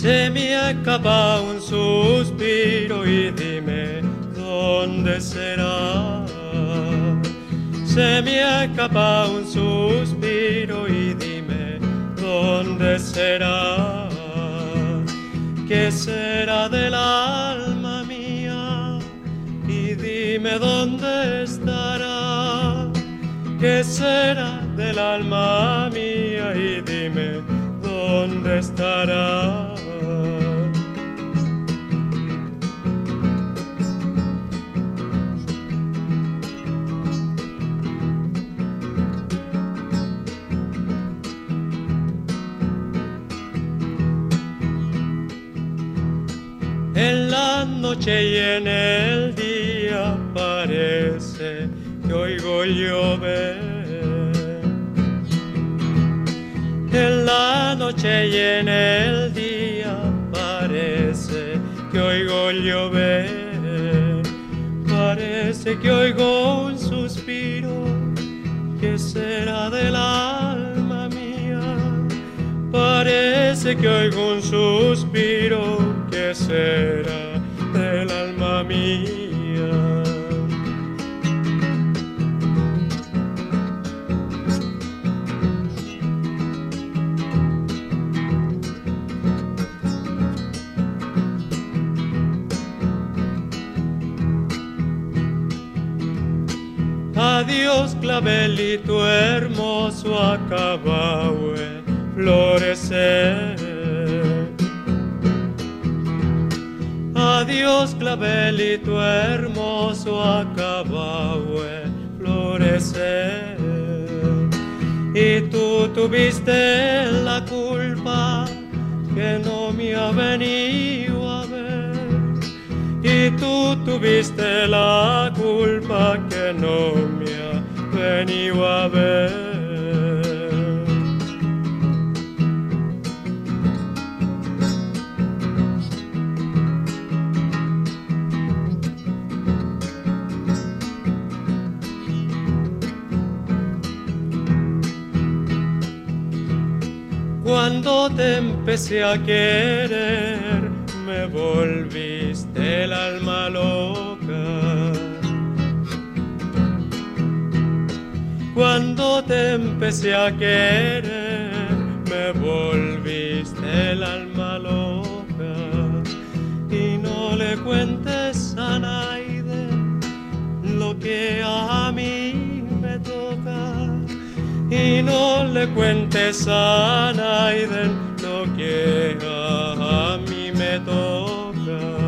Se me escapa un suspiro y dime dónde será. Se me escapa un suspiro y dime dónde será. ¿Qué será del alma mía? Y dime dónde estará. ¿Qué será del alma mía? Y dime dónde estará. En la noche y en el día parece que oigo llover. En la noche y en el día parece que oigo llover. Parece que oigo un suspiro. ¿Qué será del alma mía? Parece que oigo un suspiro. ¿Qué será del alma mía? Adiós, clavelito hermoso, acabado de florecer. Adiós, clavelito hermoso, acabado de florecer. Y tú tuviste la culpa que no me ha venido a ver. Y tú tuviste la culpa que no me ha venido a ver. Cuando te empecé a querer, me volviste el alma loca. Cuando te empecé a querer, me volviste el alma loca. Y no le cuentes a nadie lo que a mí me toca. Y no le cuentes a nadie lo que a mí me toca.